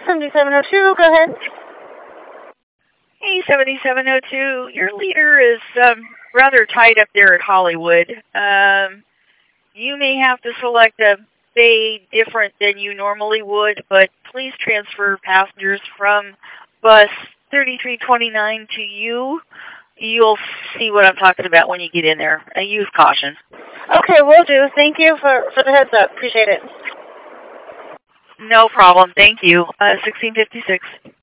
7702, go ahead. Hey, 7702, your leader is rather tight up there at Hollywood. You may have to select a bay different than you normally would, but please transfer passengers from bus 3329 to you. You'll see what I'm talking about when you get in there. Use caution. Okay, will do. Thank you for the heads up. Appreciate it. No problem. Thank you. 1656.